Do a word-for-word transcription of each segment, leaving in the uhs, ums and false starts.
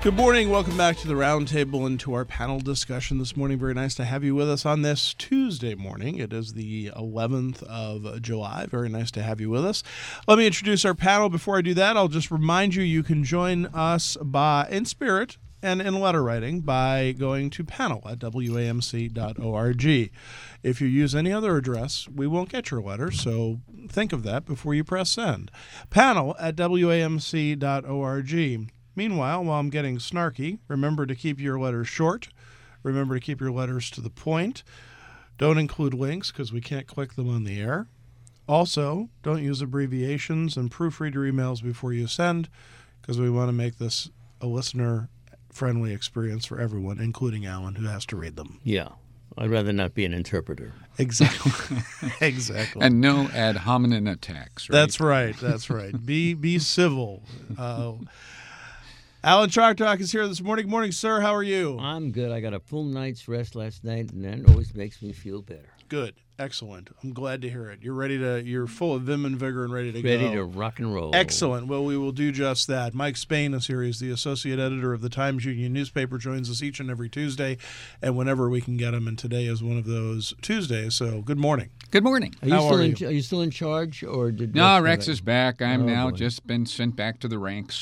Good morning. Welcome back to the Roundtable and to our panel discussion this morning. Very nice to have you with us on this Tuesday morning. It is the eleventh of July. Very nice to have you with us. Let me introduce our panel. Before I do that, I'll just remind you you can join us by in spirit and in letter writing by going to panel at W A M C dot org. If you use any other address, we won't get your letter, so think of that before you press send. Panel at W A M C dot org. Meanwhile, while I'm getting snarky, remember to keep your letters short. Remember to keep your letters to the point. Don't include links because we can't click them on the air. Also, don't use abbreviations and proofread your emails before you send because we want to make this a listener-friendly experience for everyone, including Alan, who has to read them. Yeah. I'd rather not be an interpreter. Exactly. Exactly. And no ad hominem attacks, right? That's right. That's right. Be be civil. Uh, Alan Chartock is here this morning. Good morning, sir. How are you? I'm good. I got a full night's rest last night, and that always makes me feel better. Good. Excellent. I'm glad to hear it. You're ready to. You're full of vim and vigor and ready to ready go. Ready to rock and roll. Excellent. Well, we will do just that. Mike Spain is here. He's the associate editor of the Times Union newspaper. Joins us each and every Tuesday, and whenever we can get him. And today is one of those Tuesdays. So, good morning. Good morning. Are you How still are in, you? Are you still in charge, or did no? Rex, Rex is back. I'm Oh, now boy. just been sent back to the ranks.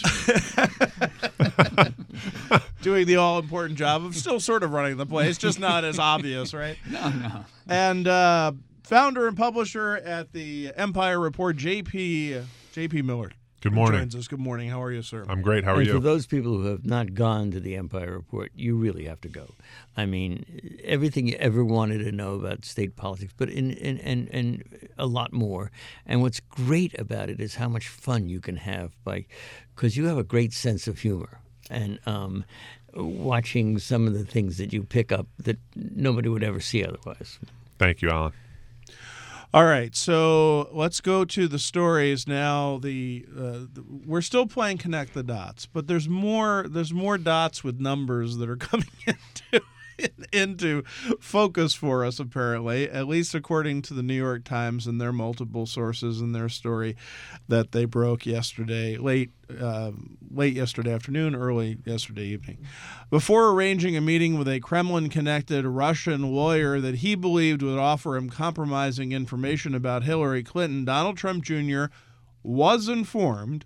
Doing the all-important job of still sort of running the place, just not as obvious, right? No, no. And uh, founder and publisher at the Empire Report, J P J P Miller. Good morning. Joins us. Good morning. How are you, sir? I'm great. How are and you? for those people who have not gone to the Empire Report, you really have to go. I mean, everything you ever wanted to know about state politics, but in, in, and, and a lot more. And what's great about it is how much fun you can have by, because you have a great sense of humor. And um, watching some of the things that you pick up that nobody would ever see otherwise. Thank you, Alan. All right, so let's go to the stories now. The, uh, the we're still playing connect the dots, but there's more. There's more dots with numbers that are coming into into focus for us. Apparently, at least according to the New York Times and their multiple sources in their story that they broke yesterday, late uh, late yesterday afternoon, early yesterday evening, before arranging a meeting with a Kremlin-connected Russian lawyer that he believed would offer him compromising information about Hillary Clinton. Donald Trump Junior was informed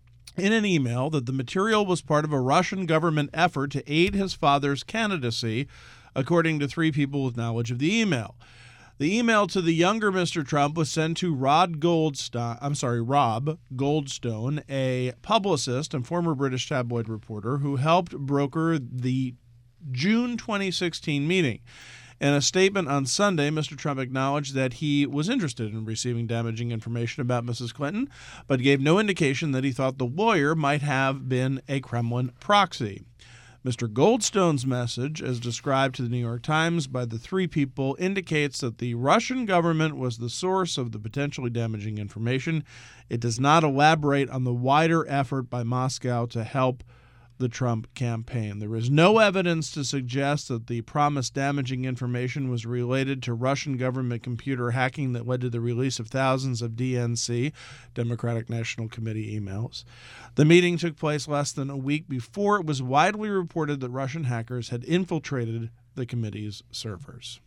in an email that the material was part of a Russian government effort to aid his father's candidacy, according to three people with knowledge of the email. The email to the younger Mister Trump was sent to Rod Goldstein, I'm sorry, Rob Goldstone, a publicist and former British tabloid reporter who helped broker the June twenty sixteen meeting. In a statement on Sunday, Mister Trump acknowledged that he was interested in receiving damaging information about Missus Clinton, but gave no indication that he thought the lawyer might have been a Kremlin proxy. Mister Goldstone's message, as described to the New York Times by the three people, indicates that the Russian government was the source of the potentially damaging information. It does not elaborate on the wider effort by Moscow to help the Trump campaign. There is no evidence to suggest that the promised damaging information was related to Russian government computer hacking that led to the release of thousands of D N C, Democratic National Committee, emails. The meeting took place less than a week before it was widely reported that Russian hackers had infiltrated the committee's servers.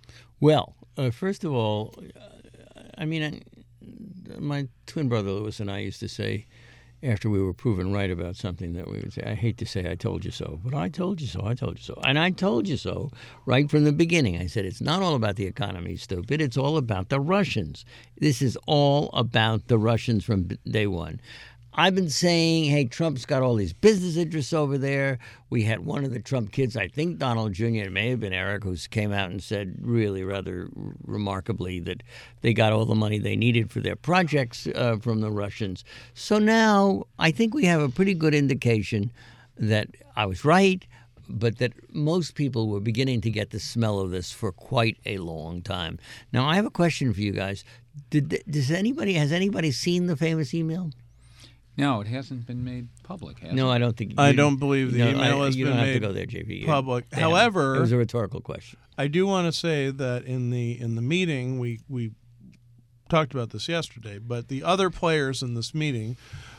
Well, uh, first of all, I mean, I, my twin brother Louis and I used to say, after we were proven right about something, that we would say, I hate to say I told you so, but I told you so, I told you so. And I told you so right from the beginning. I said, it's not all about the economy, stupid. It's all about the Russians. This is all about the Russians from day one. I've been saying, hey, Trump's got all these business interests over there. We had one of the Trump kids, I think Donald Junior, it may have been Eric, who came out and said really rather remarkably that they got all the money they needed for their projects uh, from the Russians. So now I think we have a pretty good indication that I was right, but that most people were beginning to get the smell of this for quite a long time. Now, I have a question for you guys. Did, does anybody, has anybody seen the famous email? No, it hasn't been made public, has No, it? I don't think. I you- don't believe the no, email I- has you been don't have made to go there, J P. You- public. Damn. However, it was a rhetorical question. I do want to say that in the in the meeting, we we talked about this yesterday, but the other players in this meeting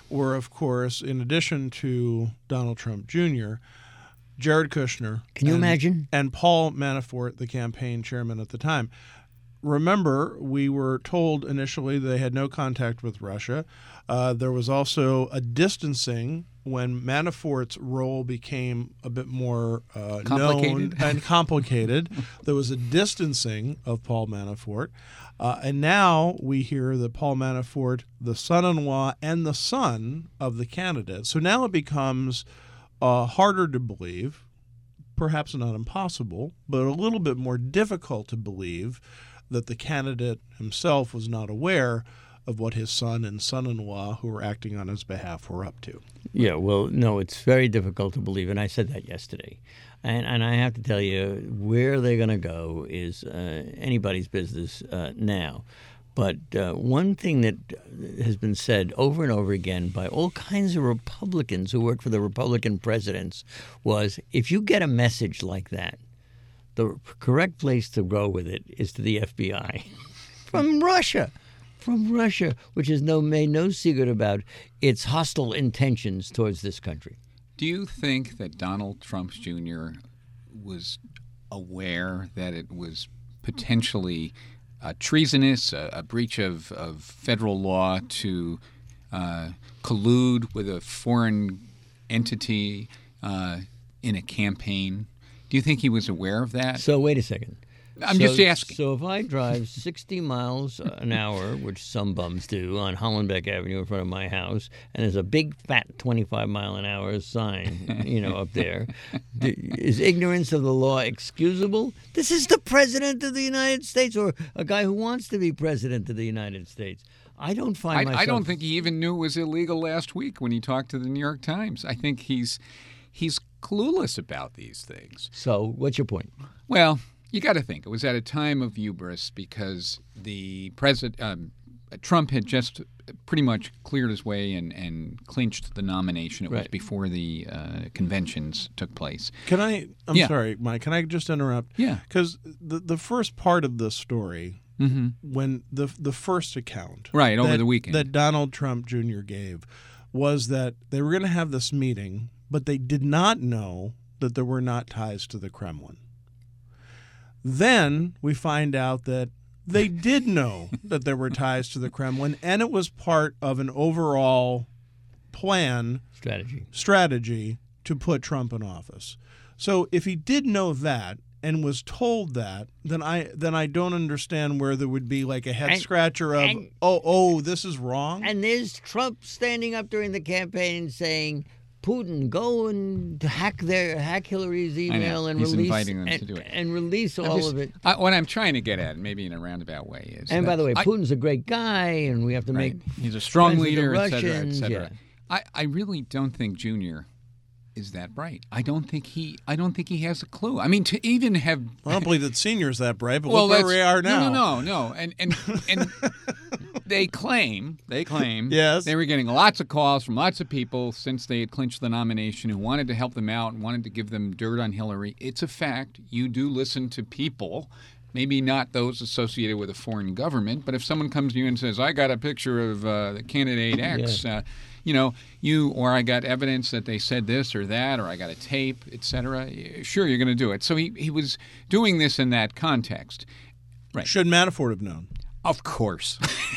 were, of course, in addition to Donald Trump Junior, Jared Kushner. Can you and, imagine? And Paul Manafort, the campaign chairman at the time. Remember, we were told initially they had no contact with Russia. Uh, there was also a distancing when Manafort's role became a bit more uh, known and complicated. There was a distancing of Paul Manafort. Uh, and now we hear that Paul Manafort, the son-in-law and the son of the candidate. So now it becomes uh, harder to believe, perhaps not impossible, but a little bit more difficult to believe that the candidate himself was not aware of what his son and son-in-law, who were acting on his behalf, were up to. Yeah, well, no, it's very difficult to believe, and I said that yesterday. And and I have to tell you, where they're going to go is uh, anybody's business uh, now. But uh, one thing that has been said over and over again by all kinds of Republicans who work for the Republican presidents was, if you get a message like that, the correct place to go with it is to the F B I from Russia, from Russia, which has no made no secret about its hostile intentions towards this country. Do you think that Donald Trump Junior was aware that it was potentially uh, treasonous, a, a breach of, of federal law to uh, collude with a foreign entity uh, in a campaign? Do you think he was aware of that? So wait a second. I'm so, just asking. So if I drive sixty miles an hour, which some bums do, on Hollenbeck Avenue in front of my house, and there's a big fat twenty-five mile an hour sign, you know, up there, is ignorance of the law excusable? This is the President of the United States, or a guy who wants to be President of the United States. I don't find I, myself... I don't think he even knew it was illegal last week when he talked to the New York Times. I think he's he's clueless about these things. So what's your point? Well, you got to think it was at a time of hubris because the president um, Trump had just pretty much cleared his way and, and clinched the nomination. It was Right. before the uh, conventions took place. Can I? I'm Yeah. sorry, Mike. Can I just interrupt? Yeah. Because the the first part of the story, Mm-hmm. when the the first account, Right, over that- the weekend. that Donald Trump Junior gave, was that they were going to have this meeting, but they did not know that there were not ties to the Kremlin. Then we find out that they did know that there were ties to the Kremlin, and it was part of an overall plan, Strategy. strategy to put Trump in office. So if he did know that and was told that, then I then I don't understand where there would be like a head And- scratcher of, and- oh, oh, this is wrong. And there's Trump standing up during the campaign and saying, Putin, go and hack their hack Hillary's email and He's release inviting them to and, do it. and release I'm all just- of it. I, what I'm trying to get at, maybe in a roundabout way, is And that by the way, I- Putin's a great guy, and we have to right, make he's a strong friends with the leader, et cetera, et Russians, cetera. yeah. I, I really don't think Junior is that bright. I don't think he I don't think he has a clue. I mean, to even have I don't believe that senior's that bright, but well, look where that's- we are now. No, no, no, no. And and and they claim they claim Yes. they were getting lots of calls from lots of people since they had clinched the nomination who wanted to help them out and wanted to give them dirt on Hillary. It's a fact. You do listen to people. Maybe not those associated with a foreign government, but if someone comes to you and says, "I got a picture of uh, the candidate X," Yeah. uh, you know, you or I got evidence that they said this or that, or I got a tape, et cetera. Sure, you're going to do it. So he he was doing this in that context. Right. Should Manafort have known? Of course.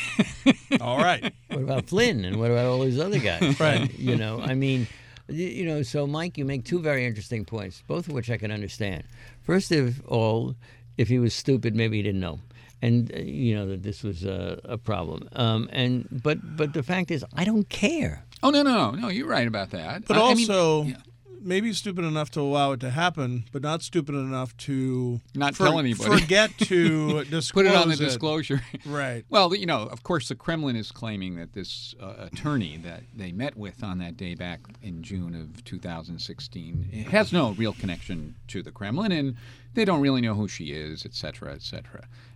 All right. What about Flynn and what about all these other guys? Right. You know, I mean, y- you know, so Mike, you make two very interesting points, both of which I can understand. First of all, if he was stupid, maybe he didn't know. And uh, you know that this was a, a problem. Um, and but but the fact is, I don't care. Oh no no no! You're right about that. But I- I mean, also, yeah. maybe stupid enough to allow it to happen, but not stupid enough to Not tell anybody. Forget to disclose put it on the disclosure. Right. Well, you know, of course, the Kremlin is claiming that this uh, attorney that they met with on that day back in June of two thousand sixteen has no real connection to the Kremlin, and they don't really know who she is, et cetera, et cetera.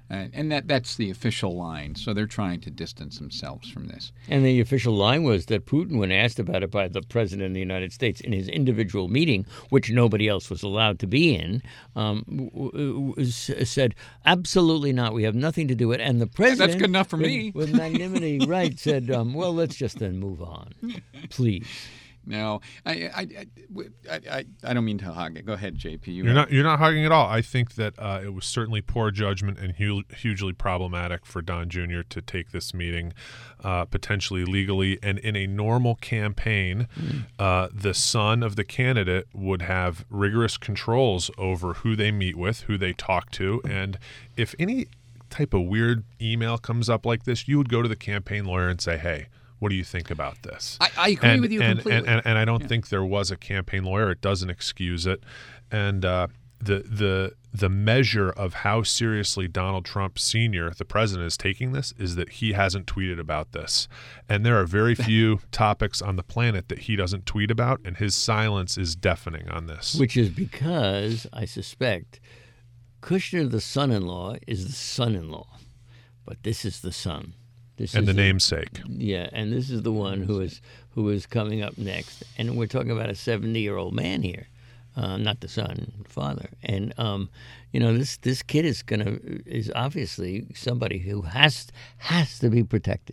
Uh, and that that's the official line. So they're trying to distance themselves from this. And the official line was that Putin, when asked about it by the President of the United States in his individual meeting, which nobody else was allowed to be in, um, w- w- said, absolutely not. We have nothing to do with it. And the President, That's good enough for with, me. with magnanimity, right, said, um, well, let's just then move on, please. No, I, I, I, I, I don't mean to hog it. Go ahead, J P. You You're have- not you're not hugging at all. I think that uh, it was certainly poor judgment and hu- hugely problematic for Don Junior to take this meeting, uh, potentially legally. And in a normal campaign, mm. uh, the son of the candidate would have rigorous controls over who they meet with, who they talk to, and if any type of weird email comes up like this, you would go to the campaign lawyer and say, "Hey, what do you think about this?" I, I agree and, with you and, completely. And, and, and I don't yeah. think there was a campaign lawyer. It doesn't excuse it. And uh, the the the measure of how seriously Donald Trump Senior, the president, is taking this is that he hasn't tweeted about this. And there are very few topics on the planet that he doesn't tweet about, and his silence is deafening on this. Which is because, I suspect, Kushner, the son-in-law, is the son-in-law. But this is the son. This and is the the, namesake. Yeah, and this is the one who is who is coming up next. And we're talking about a seventy-year-old man here, uh, not the son, father. And um, you know, this this kid is gonna is obviously somebody who has has to be protected.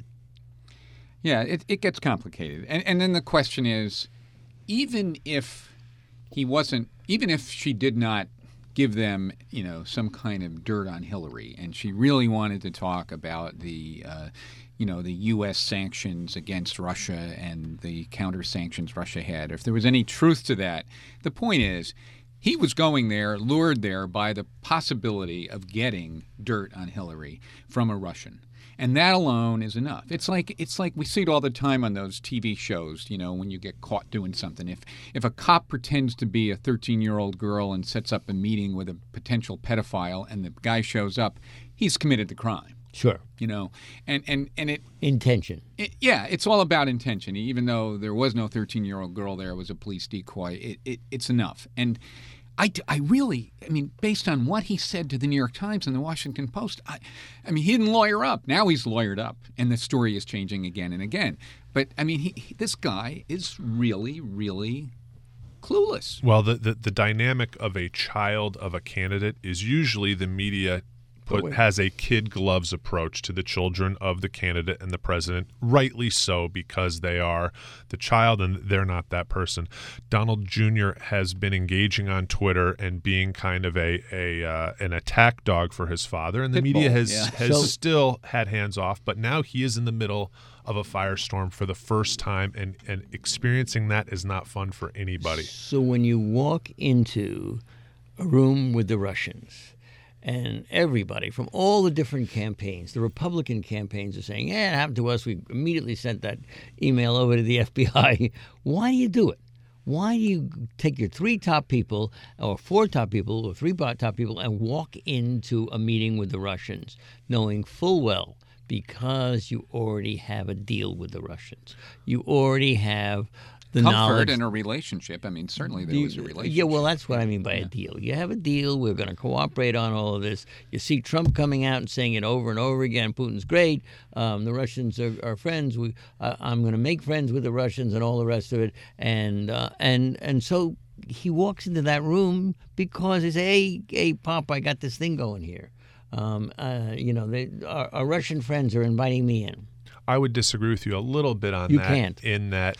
Yeah, it it gets complicated, and and then the question is, even if he wasn't, even if she did not give them, you know, some kind of dirt on Hillary, and she really wanted to talk about the, uh, you know, the U S sanctions against Russia and the counter sanctions Russia had. If there was any truth to that, the point is, he was going there, lured there by the possibility of getting dirt on Hillary from a Russian. And that alone is enough. It's like it's like we see it all the time on those T V shows, you know, when you get caught doing something. If if a cop pretends to be a thirteen-year-old girl and sets up a meeting with a potential pedophile and the guy shows up, he's committed the crime. Sure. You know, and, and, and it... Intention. It, yeah, it's all about intention. Even though there was no thirteen-year-old girl there, it was a police decoy, it, it it's enough. And I, I really, I mean, based on what he said to the New York Times and the Washington Post, I, I mean, he didn't lawyer up. Now he's lawyered up, and the story is changing again and again. But, I mean, he, he, this guy is really, really clueless. Well, the, the, the dynamic of a child of a candidate is usually the media put, has a kid gloves approach to the children of the candidate and the president, rightly so, because they are the child and they're not that person. Donald Junior has been engaging on Twitter and being kind of a, a uh, an attack dog for his father, and the Pitbull, media has, yeah. has So- still had hands off, but now he is in the middle of a firestorm for the first time, and, and experiencing that is not fun for anybody. So when you walk into a room with the Russians, and everybody from all the different campaigns, the Republican campaigns are saying, yeah, it happened to us. We immediately sent that email over to the F B I. Why do you do it? Why do you take your three top people or four top people or three top people and walk into a meeting with the Russians knowing full well because you already have a deal with the Russians? You already have the Comfort knowledge. in a relationship. I mean, certainly there was a relationship. Yeah, well, that's what I mean by a deal. You have a deal. We're going to cooperate on all of this. You see Trump coming out and saying it over and over again. Putin's great. Um, the Russians are, are friends. We, uh, I'm going to make friends with the Russians and all the rest of it. And uh, and and so he walks into that room because he says, hey, hey, Pop, I got this thing going here. Um, uh, you know, they, our, our Russian friends are inviting me in. I would disagree with you a little bit on You that. can't. In that,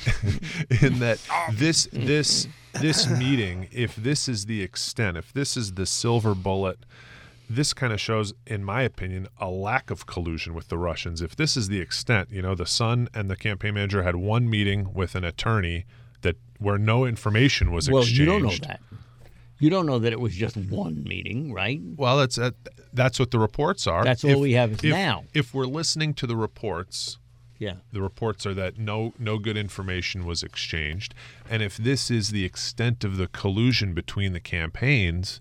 in that this this this meeting, if this is the extent, if this is the silver bullet, this kind of shows, in my opinion, a lack of collusion with the Russians. If this is the extent, you know, the son and the campaign manager had one meeting with an attorney that where no information was Well, exchanged. you don't know that. You don't know that it was just one meeting, right? Well, that's uh, that's what the reports are. That's all we have is if, now. If we're listening to the reports, Yeah. the reports are that no no good information was exchanged, and if this is the extent of the collusion between the campaigns,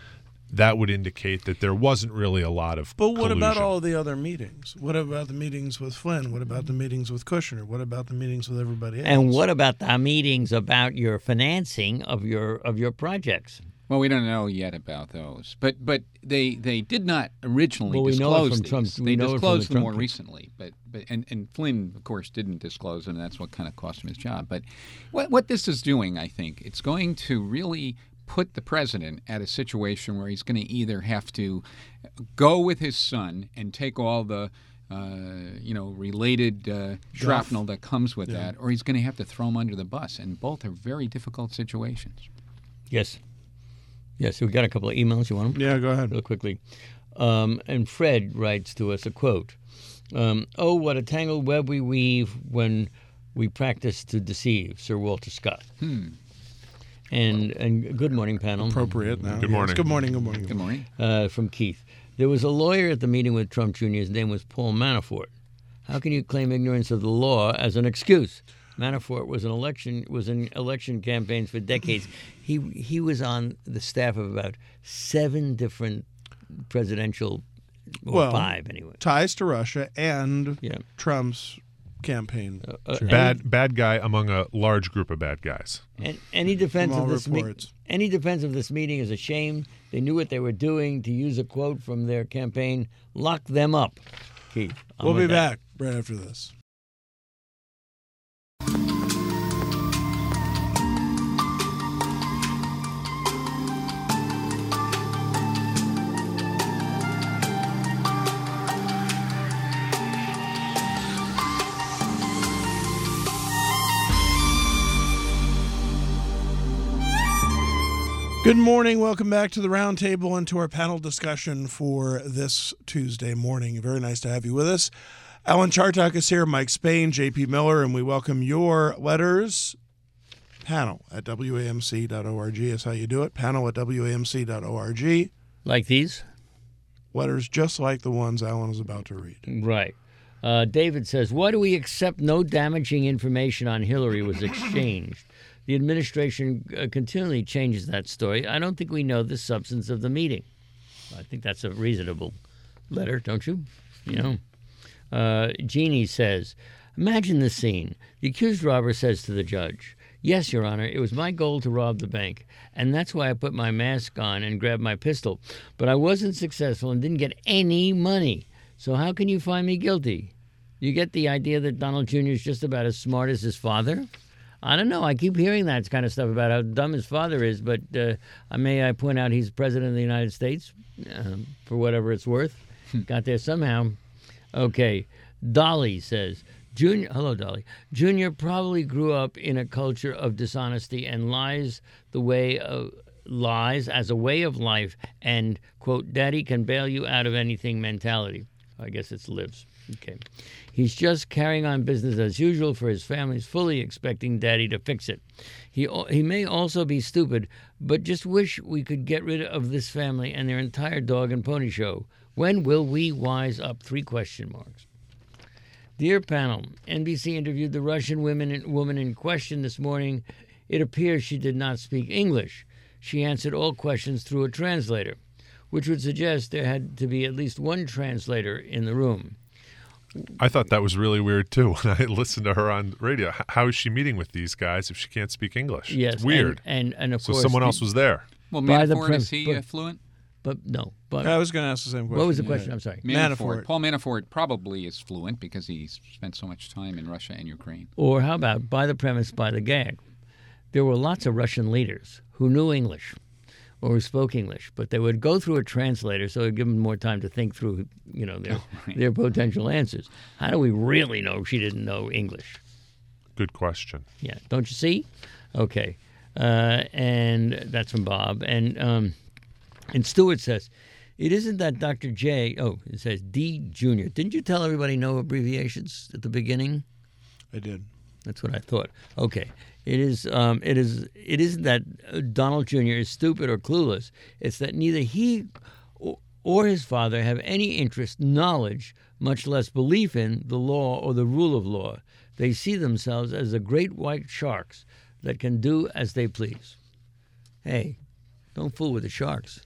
that would indicate that there wasn't really a lot of But what collusion. about all the other meetings? What about the meetings with Flynn? What about the meetings with Kushner? What about the meetings with everybody else? And what about the meetings about your financing of your of your projects? Well, we don't know yet about those, but but they they did not originally Well, we know it disclose from these. Trump- They we know it from disclosed the them Trump more people. recently, but but and, and Flynn, of course, didn't disclose them. And that's what kind of cost him his job. But what what this is doing, I think, it's going to really put the president at a situation where he's going to either have to go with his son and take all the uh, you know related uh, shrapnel that comes with Yeah. that, or he's going to have to throw him under the bus. And both are very difficult situations. Yes. Yes, we've got a couple of emails. You want them? Yeah, go ahead. Real quickly. Um, and Fred writes to us a quote. Um, oh, what a tangled web we weave when we practice to deceive, Sir Walter Scott. Hmm. And and good morning, panel. Appropriate now. Good Yes. morning. Good morning. Good morning. Good morning. Uh, from Keith. There was a lawyer at the meeting with Trump Junior His name was Paul Manafort. How can you claim ignorance of the law as an excuse? Manafort was an election was in election campaigns for decades. He he was on the staff of about seven different presidential, or Well, five anyway. Ties to Russia and Yeah. Trump's campaign. Uh, chair. Bad bad guy among a large group of bad guys. And any defense From of all this me- reports. any defense of this meeting is a shame. They knew what they were doing. To use a quote from their campaign, lock them up. Keith, I'm We'll be with that. back right after this. Good morning. Welcome back to the roundtable and to our panel discussion for this Tuesday morning. Very nice to have you with us. Alan Chartok is here, Mike Spain, J P Miller, and we welcome your letters. Panel at W A M C dot org is how you do it. Panel at W A M C dot org. Like these? Letters just like the ones Alan is about to read. Right. Uh, David says, why do we accept no damaging information on Hillary was exchanged? The administration uh, continually changes that story. I don't think we know the substance of the meeting. I think that's a reasonable letter, don't you? You know. Uh, Jeannie says, imagine the scene. The accused robber says to the judge, yes, Your Honor, it was my goal to rob the bank, and that's why I put my mask on and grabbed my pistol. But I wasn't successful and didn't get any money. So how can you find me guilty? You get the idea that Donald Junior is just about as smart as his father? I don't know. I keep hearing that kind of stuff about how dumb his father is, but uh, may I point out he's president of the United States, uh, for whatever it's worth. Got there somehow. Okay. Dolly says, Junior, hello, Dolly. Junior probably grew up in a culture of dishonesty and lies the way of lies as a way of life and, quote, daddy can bail you out of anything mentality. I guess it's lives. Okay. He's just carrying on business as usual for his families, fully expecting daddy to fix it. He he may also be stupid, but just wish we could get rid of this family and their entire dog and pony show. When will we wise up? Three question marks. Dear panel, N B C interviewed the Russian women, woman in question this morning. It appears she did not speak English. She answered all questions through a translator, which would suggest there had to be at least one translator in the room. I thought that was really weird too when I listened to her on radio. H- How is she meeting with these guys if she can't speak English? Yes, It's weird. And, and, and of so course, someone the- else was there. Well, By the Manafort, prim- is he but- uh, fluent? But no. But I was going to ask the same question. what was the yeah. question? I'm sorry. Manafort. Paul Manafort probably is fluent because he's spent so much time in Russia and Ukraine. Or how about by the premise, by the gag? There were lots of Russian leaders who knew English or who spoke English, but they would go through a translator so it would give them more time to think through, you know, their, right. their potential answers. How do we really know she didn't know English? Good question. Yeah, don't you see? Okay, uh, and that's from Bob. And um, and Stewart says, it isn't that Doctor J. Oh, it says D Junior Didn't you tell everybody no abbreviations at the beginning? I did. That's what I thought. Okay, it is. Um, it is. It isn't that uh, Donald Junior is stupid or clueless. It's that neither he or, or his father have any interest, knowledge, much less belief in the law or the rule of law. They see themselves as the great white sharks that can do as they please. Hey, don't fool with the sharks.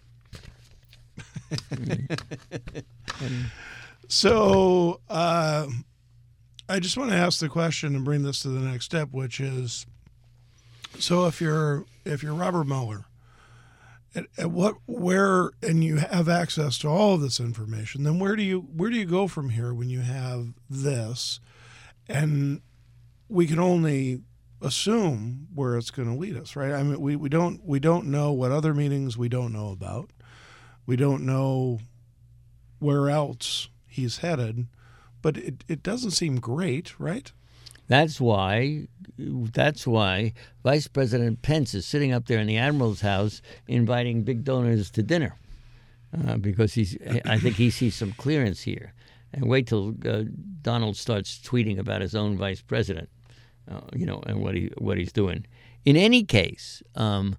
So uh, I just want to ask the question and bring this to the next step, which is, so if you're if you're Robert Mueller at, at what where and you have access to all of this information, then where do you where do you go from here when you have this? And we can only assume where it's going to lead us, right? I mean, we, we don't we don't know what other meetings we don't know about. We don't know where else he's headed, but it, it doesn't seem great, right? That's why, that's why Vice President Pence is sitting up there in the Admiral's house inviting big donors to dinner, uh, because he's. I think he sees some clearance here. And wait till uh, Donald starts tweeting about his own vice president, uh, you know, and what he what he's doing. In any case, um,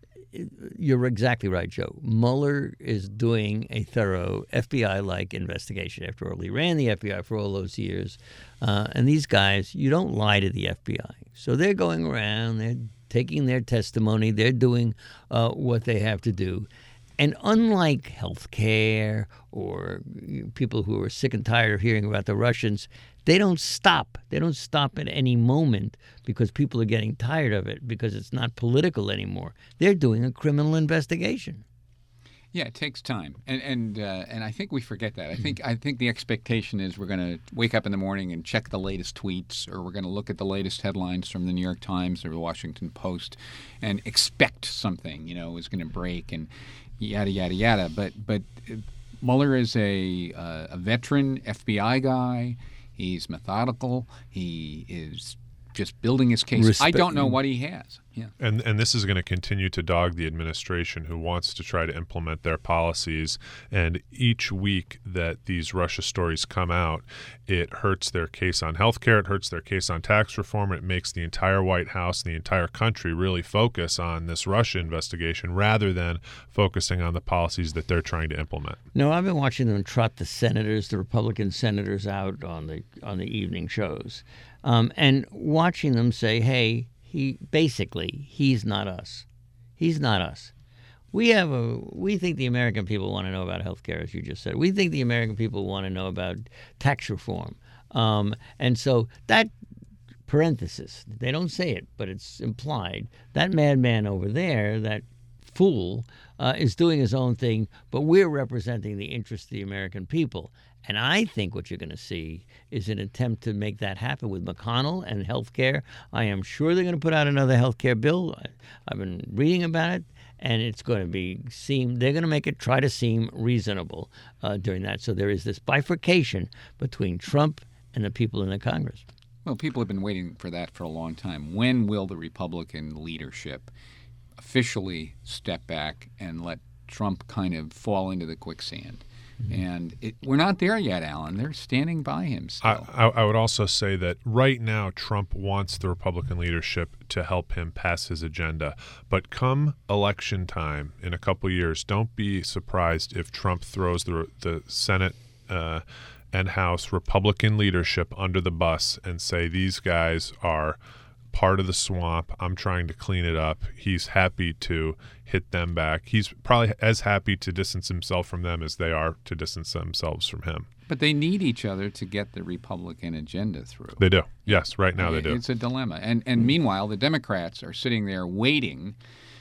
you're exactly right, Joe. Mueller is doing a thorough F B I-like investigation. After all, he ran the F B I for all those years. Uh, and these guys, you don't lie to the F B I. So they're going around, they're taking their testimony, they're doing uh, what they have to do. And unlike health care or people who are sick and tired of hearing about the Russians, they don't stop. They don't stop at any moment because people are getting tired of it, because it's not political anymore. They're doing a criminal investigation. Yeah, it takes time, and and uh, and I think we forget that. I think I think the expectation is we're going to wake up in the morning and check the latest tweets, or we're going to look at the latest headlines from the New York Times or the Washington Post, and expect something, you know, is going to break and yada yada yada. But but Mueller is a uh, a veteran F B I guy. He's methodical. He is just building his case. Respect- I don't know what he has. Yeah. And and this is going to continue to dog the administration, who wants to try to implement their policies. And each week that these Russia stories come out, it hurts their case on health care, it hurts their case on tax reform, and it makes the entire White House and the entire country really focus on this Russia investigation rather than focusing on the policies that they're trying to implement. No, I've been watching them trot the senators, the Republican senators, out on the on the evening shows, um, and watching them say, "Hey, he basically he's not us. He's not us. We have a we think the American people want to know about health care, as you just said. We think the American people want to know about tax reform, um, and so that." Parenthesis. They don't say it, but it's implied. That madman over there, that fool, uh, is doing his own thing, but we're representing the interests of the American people. And I think what you're going to see is an attempt to make that happen with McConnell and health care. I am sure they're going to put out another health care bill. I've been reading about it, and it's going to be seem they're going to make it try to seem reasonable uh, during that. So there is this bifurcation between Trump and the people in the Congress. Well, people have been waiting for that for a long time. When will the Republican leadership officially step back and let Trump kind of fall into the quicksand? Mm-hmm. And it, we're not there yet, Alan. They're standing by him still. I, I, I would also say that right now Trump wants the Republican leadership to help him pass his agenda. But come election time in a couple years, don't be surprised if Trump throws the, the Senate uh, and House Republican leadership under the bus and say these guys are part of the swamp. I'm trying to clean it up. He's happy to hit them back. He's probably as happy to distance himself from them as they are to distance themselves from him. But they need each other to get the Republican agenda through. They do. Yes, right now they do. It's a dilemma. And and meanwhile, the Democrats are sitting there waiting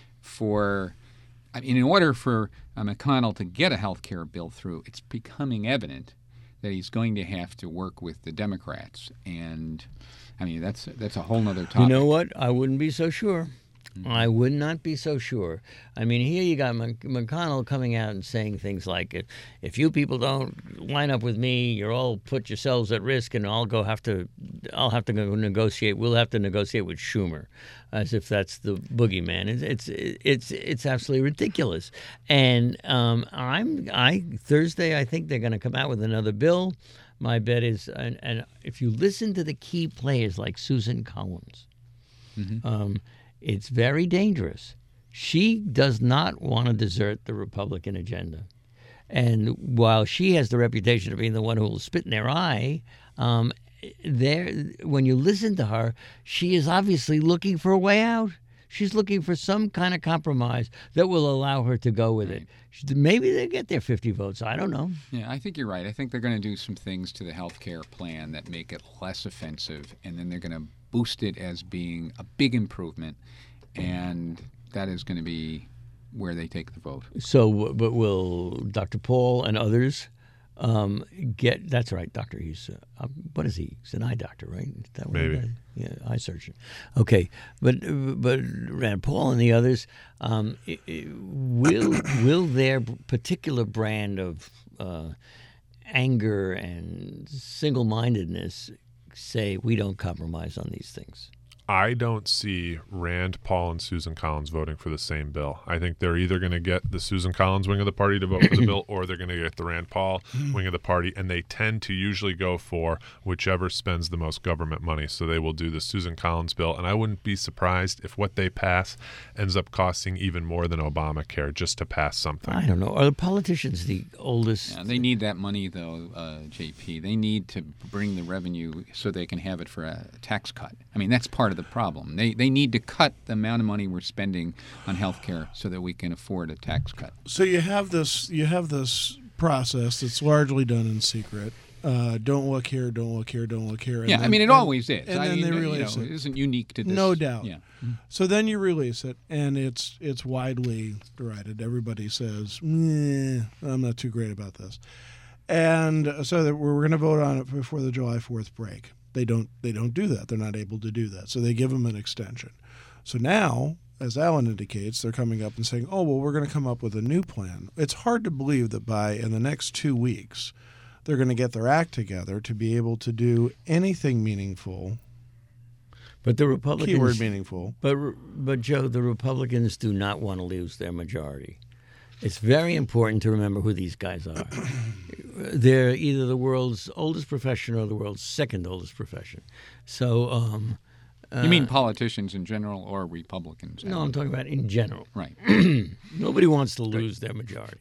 for, I mean, in order for uh, McConnell to get a health care bill through, it's becoming evident that he's going to have to work with the Democrats. And, I mean, that's that's a whole other topic. You know what? I wouldn't be so sure. I would not be so sure. I mean, here you got McConnell coming out and saying things like, if, if you people don't line up with me, you're all put yourselves at risk, and I'll go have to, I'll have to go negotiate. We'll have to negotiate with Schumer, as if that's the boogeyman. It's it's it's it's absolutely ridiculous. And um, I'm I Thursday, I think they're going to come out with another bill. My bet is, and, and if you listen to the key players like Susan Collins, mm-hmm. um, it's very dangerous. She does not want to desert the Republican agenda. And while she has the reputation of being the one who will spit in their eye, um, there, when you listen to her, she is obviously looking for a way out. She's looking for some kind of compromise that will allow her to go with it. Maybe they get their fifty votes. I don't know. Yeah, I think you're right. I think they're going to do some things to the health care plan that make it less offensive, and then they're going to boost it as being a big improvement, and that is going to be where they take the vote. So, but will Doctor Paul and others um, get? That's right, doctor. He's uh, what is he? He's an eye doctor, right? Is that what Maybe. he does? Yeah, eye surgeon. Okay, but but Rand Paul and the others, um, i- i- will will their particular brand of uh, anger and single-mindedness say we don't compromise on these things? I don't see Rand Paul and Susan Collins voting for the same bill. I think they're either going to get the Susan Collins wing of the party to vote for the bill, or they're going to get the Rand Paul wing of the party, and they tend to usually go for whichever spends the most government money. So they will do the Susan Collins bill, and I wouldn't be surprised if what they pass ends up costing even more than Obamacare just to pass something. I don't know. Are the politicians the oldest? Yeah, they need that money, though, uh, J P. They need to bring the revenue so they can have it for a tax cut. I mean, that's part of the problem. They they need to cut the amount of money we're spending on health care so that we can afford a tax cut. So you have this you have this process that's largely done in secret. Uh, don't look here, don't look here, don't look here. And Yeah, then, I mean, it and- always is. And I then mean, they you release know, it. it isn't unique to this. No doubt. Yeah. So then you release it, and it's it's widely derided. Everybody says, "Meh, I'm not too great about this," and so that we're going to vote on it before the July fourth break. They don't they don't do that. They're not able to do that. So they give them an extension. So now, as Alan indicates, they're coming up and saying, "Oh, well, we're going to come up with a new plan." It's hard to believe that by in the next two weeks, they're going to get their act together to be able to do anything meaningful. But the Republicans, Keyword meaningful. But but Joe, the Republicans do not want to lose their majority. It's very important to remember who these guys are. They're either the world's oldest profession or the world's second oldest profession. So, um, You mean politicians in general or Republicans? no, I'm talking about in general. Right. Nobody wants to lose their majority.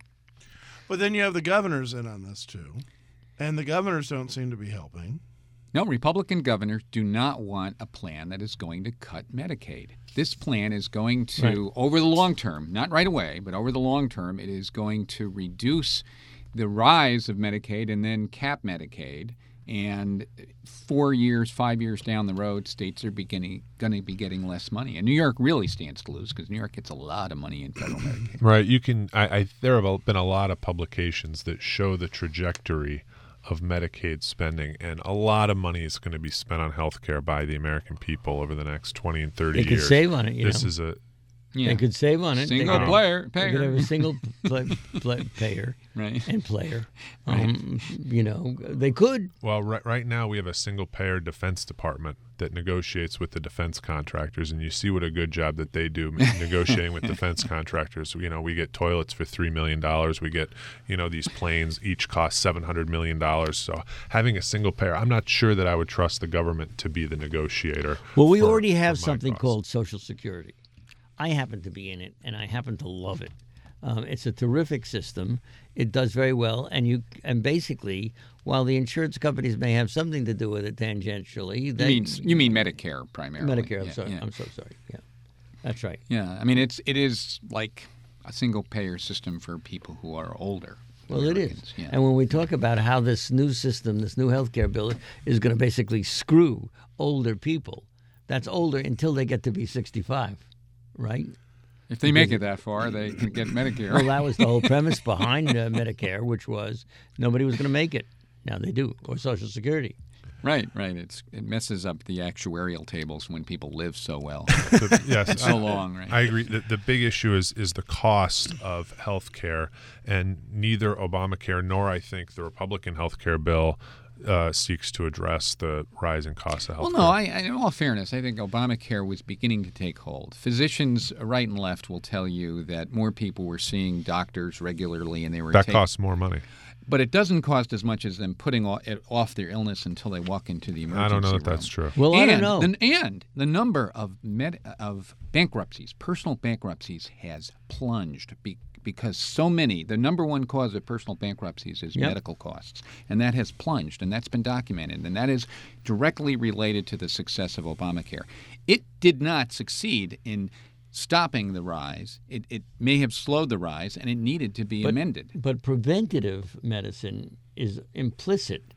But then you have the governors in on this too, and the governors don't seem to be helping. No, Republican governors do not want a plan that is going to cut Medicaid. This plan is going to, Right. over the long term, not right away, but over the long term, it is going to reduce the rise of Medicaid and then cap Medicaid. And four years, five years down the road, states are beginning going to be getting less money. And New York really stands to lose because New York gets a lot of money in federal Medicaid. Right. You can. I, I there have been a lot of publications that show the trajectory of Medicaid spending, and a lot of money is going to be spent on health care by the American people over the next twenty and thirty They years. could save on it, you this know. is a Yeah. They could save on it. Single they could, player, They could have payer. a single play, play, payer Right. and player. Um, you know, they could. well, right, right now we have a single-payer Defense Department that negotiates with the defense contractors, and you see what a good job that they do negotiating with defense contractors. You know, we get toilets for three million dollars. We get, you know, these planes each cost seven hundred million dollars. So having a single payer, I'm not sure that I would trust the government to be the negotiator. Well, we for- already have for my something costs. called Social Security. I happen to be in it, and I happen to love it. Um, it's a terrific system. It does very well, and you and basically, while the insurance companies may have something to do with it tangentially, You they, mean, you mean Medicare primarily? Medicare. I'm Yeah, sorry. yeah. I'm so sorry. Yeah, that's right. Yeah, I mean it's it is like a single payer system for people who are older. Well, it is. Americans, yeah. And when we talk about how this new system, this new healthcare bill, is going to basically screw older people, that's older until they get to be sixty-five, right? If they make it that far, they can get Medicare. Well, that was the whole premise behind uh, Medicare, which was nobody was going to make it. Now they do, or Social Security. right, right. It's it messes up the actuarial tables when people live so well, The- yes, so I- long, right? I agree. The, the big issue is is the cost of health care, and neither Obamacare nor I think the Republican health care bill uh, seeks to address the rising cost of health Well, care. no, I, I, in all fairness, I think Obamacare was beginning to take hold. Physicians, uh, right and left, will tell you that more people were seeing doctors regularly, and they were that taking- costs more money. But it doesn't cost as much as them putting o- it off their illness until they walk into the emergency I don't know room. if that's true. Well, and, I don't know. The, and the number of med, of bankruptcies, personal bankruptcies, has plunged be, because so many. The number one cause of personal bankruptcies is Yep. medical costs, and that has plunged, and that's been documented, and that is directly related to the success of Obamacare. It did not succeed in stopping the rise. It, it may have slowed the rise, and it needed to be But- amended. But preventative medicine is implicit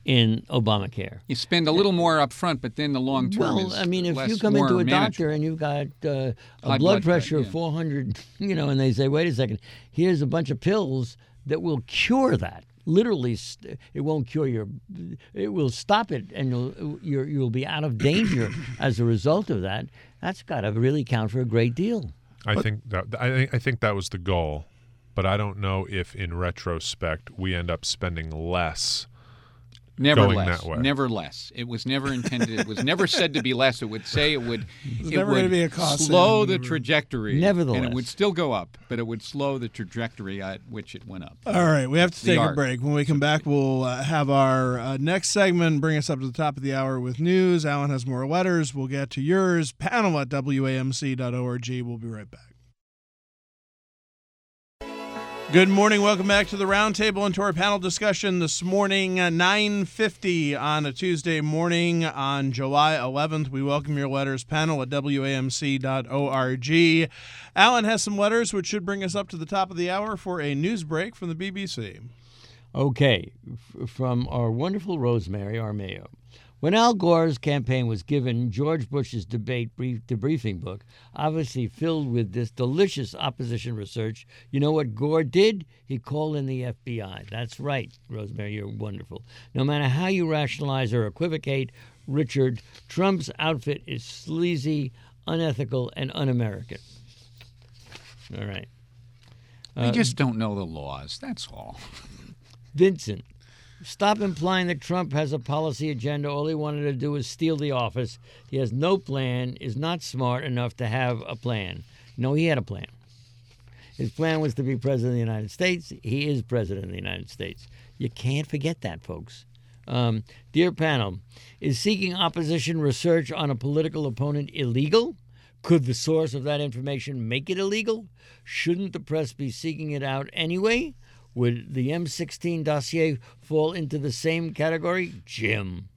in Obamacare. You spend a little more up front, but then the long term Well, is I mean, if less, you come more into a manageable. doctor and you've got uh, a High blood, blood pressure pressure, of yeah. four hundred, you know, and they say, wait a second, here's a bunch of pills that will cure that. Literally, st- it won't cure your. It will stop it, and you'll you're, you'll be out of danger as a result of that. That's got to really count for a great deal. I think that I think I think that was the goal, but I don't know if in retrospect we end up spending less. Never going less. that way. Never less. It was never intended. It was never said to be less. It would say it would. There's it never would gonna be a cost slow saving. the trajectory. Nevertheless. and it would still go up, but it would slow the trajectory at which it went up. All right, we have to The take a art. break. When we come back, we'll uh, have our uh, next segment bring us up to the top of the hour with news. Alan has more letters. We'll get to yours. Panel at W A M C dot org. We'll be right back. Good morning. Welcome back to the roundtable and to our panel discussion this morning, uh, nine fifty on a Tuesday morning on July eleventh. We welcome your letters. Panel at W A M C dot org. Alan has some letters, which should bring us up to the top of the hour for a news break from the B B C. Okay, f- from our wonderful Rosemary Armeo. When Al Gore's campaign was given George Bush's debate brief, debriefing book, obviously filled with this delicious opposition research, you know what Gore did? He called in the F B I. That's right, Rosemary, you're wonderful. No matter how you rationalize or equivocate, Richard, Trump's outfit is sleazy, unethical, and un-American. All right. They just don't know the laws. That's all. Vincent, stop implying that Trump has a policy agenda. All he wanted to do is steal the office. He has no plan, is not smart enough to have a plan. No, he had a plan. His plan was to be president of the United States. He is president of the United States. You can't forget that, folks. Um, dear panel, is seeking opposition research on a political opponent illegal? Could the source of that information make it illegal? Shouldn't the press be seeking it out anyway? Would the M sixteen dossier fall into the same category? Jim.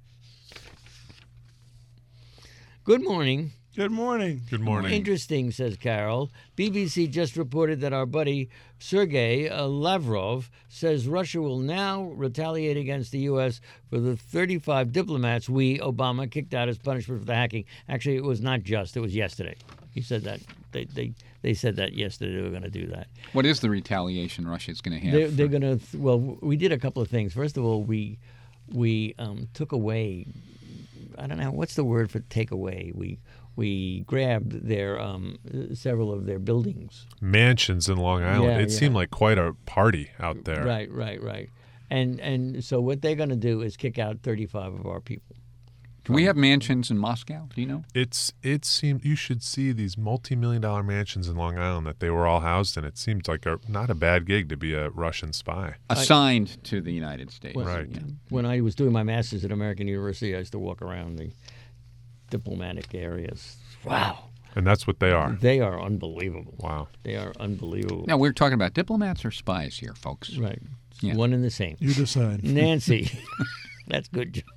Good morning. Good morning. Good morning. Interesting, says Carol. B B C just reported that our buddy Sergei uh, Lavrov says Russia will now retaliate against the U S for the thirty-five diplomats we, Obama, kicked out as punishment for the hacking. Actually, it was not just. It was yesterday. He said that. They they, they said that yesterday they were going to do that. What is the retaliation Russia's going to have? They're, they're for- going to. Well, we did a couple of things. First of all, we we um, took away. I don't know what's the word for take away. We we grabbed their um, several of their buildings. Mansions in Long Island. Yeah, it yeah. seemed like quite a party out there. Right, right, right. And and so what they're going to do is kick out thirty-five of our people. Do we have mansions in Moscow? Do you know? It's it seemed you should see these multi-million dollar mansions in Long Island that they were all housed in. It seemed like a not a bad gig to be a Russian spy. Assigned to the United States. When, Right. When I was doing my master's at American University, I used to walk around the diplomatic areas. Wow. And that's what they are. They are unbelievable. Wow. They are unbelievable. Now, we're talking about diplomats or spies here, folks. Right. Yeah. One and the same. You decide. Nancy. That's good. John.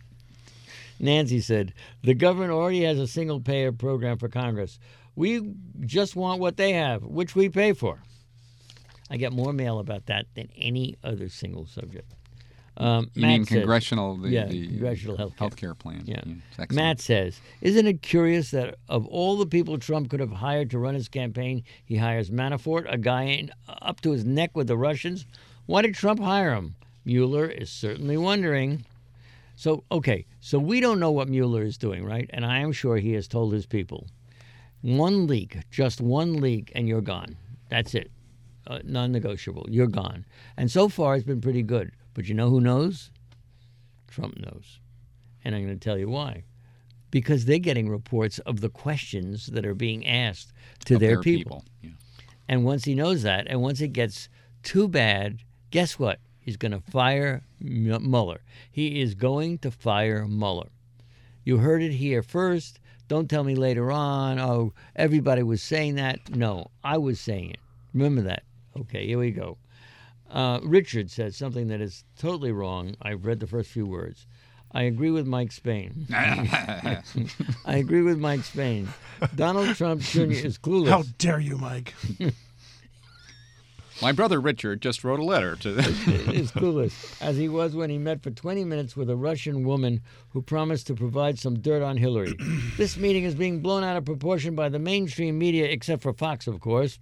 Nancy said, the government already has a single payer program for Congress. We just want what they have, which we pay for. I get more mail about that than any other single subject. Um, You Matt mean says- congressional, the, yeah, the congressional health care. healthcare plan. Yeah. it's excellent. Matt says, isn't it curious that of all the people Trump could have hired to run his campaign, he hires Manafort, a guy in, up to his neck with the Russians? Why did Trump hire him? Mueller is certainly wondering. So, okay, so we don't know what Mueller is doing, right? And I am sure he has told his people, one leak, just one leak, and you're gone. That's it. Uh, non-negotiable. You're gone. And so far, it's been pretty good. But you know who knows? Trump knows. And I'm going to tell you why. Because they're getting reports of the questions that are being asked to Of their, their people. Yeah. And once he knows that, and once it gets too bad, guess what? He's going to fire M- Mueller. He is going to fire Mueller. You heard it here first. Don't tell me later on, oh, everybody was saying that. No, I was saying it. Remember that. Okay, here we go. Uh, Richard says something that is totally wrong. I've read the first few words. I agree with Mike Spain. I agree with Mike Spain. Donald Trump Junior is clueless. How dare you, Mike? My brother Richard just wrote a letter to them. It's clueless, as he was when he met for twenty minutes with a Russian woman who promised to provide some dirt on Hillary. This meeting is being blown out of proportion by the mainstream media, except for Fox, of course.